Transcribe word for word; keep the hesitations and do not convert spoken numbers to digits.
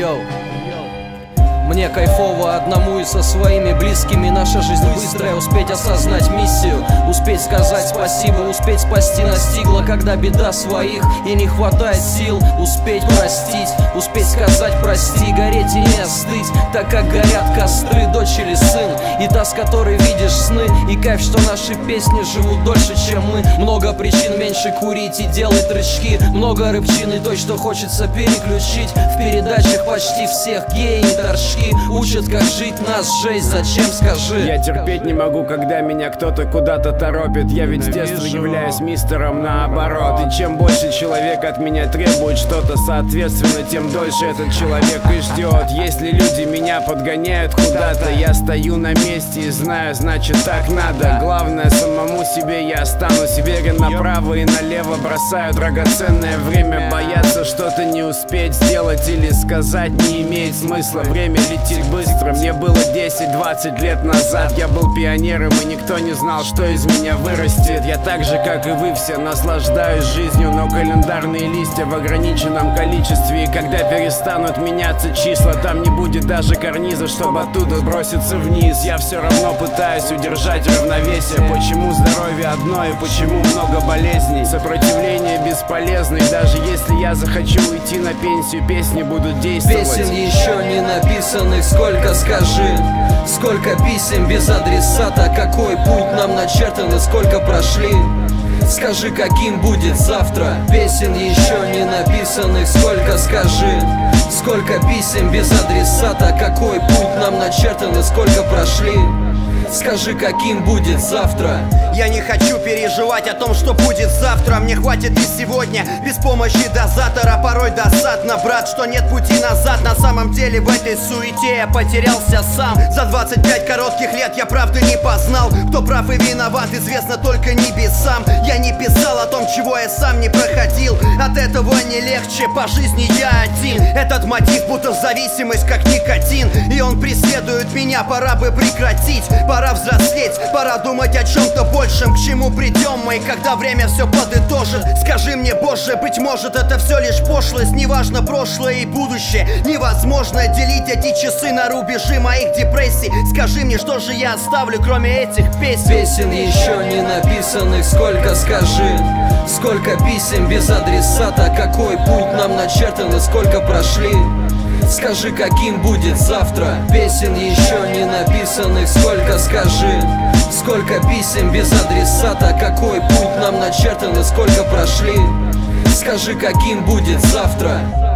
Йоу. Мне кайфово одному и со своими близкими. Наша жизнь быстрая, успеть осознать миссию, успеть сказать спасибо, успеть спасти настигла, когда беда своих и не хватает сил. Успеть простить, успеть сказать прости, гореть и не остыть, так как горят костры, дочь или сын, и та, с которой видишь сны. И кайф, что наши песни живут дольше, чем мы. Много причин меньше курить и делать рычки, много рыбчины той, что хочется переключить. В передачах почти всех геи и торчки учат, как жить, нас жесть, зачем, скажи. Я терпеть не могу, когда меня кто-то куда-то торопит. Я ведь с детства являюсь мистером наоборот. И чем больше человек от меня требует что-то, соответственно, тем дольше этот человек и ждет. Если люди меня подгоняют куда-то, я стою на месте и знаю, значит так надо. Главное, самому себе я останусь верен. Направо и налево бросаю драгоценное время. Бояться что-то не успеть сделать или сказать не имеет смысла. Время летит быстро. Мне было десять-двадцать лет назад. Я был пионером, и никто не знал, что из меня вырастет. Я так же, как и вы все, наслаждаюсь жизнью, но календарные листья в ограниченном количестве. И когда перестанут меняться числа, там не будет даже карниза, чтобы оттуда броситься вниз. Я все равно пытаюсь удержать равновесие. Почему здоровье одно и почему много болезней? Сопротивление бесполезно, и даже если я захочу уйти на пенсию, песни будут действовать. Песен еще не написанных сколько, скажи. Сколько писем без адресата, какой путь нам начертан и сколько прошли. Скажи, каким будет завтра. Песен еще не написанных сколько, скажи. Сколько писем без адресата, какой путь нам начертан и сколько прошли. Скажи, каким будет завтра. Я не хочу переживать о том, что будет завтра. Мне хватит и сегодня, без помощи дозатора. Порой досадно, брат, что нет пути назад. На самом деле в этой суете я потерялся сам. За двадцать пять коротких лет я правды не познал. Кто прав и виноват, известно только небесам. Я не писал о том, чего я сам не проходил. От этого не легче, по жизни я один. Этот мотив будто зависимость, как никотин. И он преследует меня, пора бы прекратить. Пора взрослеть, пора думать о чем-то большем. К чему придем мы, когда время все подытожит? Скажи мне, Боже, быть может это все лишь пошлость. Неважно прошлое и будущее. Невозможно делить эти часы на рубежи моих депрессий. Скажи мне, что же я оставлю, кроме этих песен? Песен еще не написанных сколько, скажи. Сколько писем без адресата, какой путь нам начертан и сколько прошли. Скажи, каким будет завтра. Песен еще не написанных сколько, скажи. Сколько писем без адресата, какой путь нам начертан и сколько прошли. Скажи, каким будет завтра.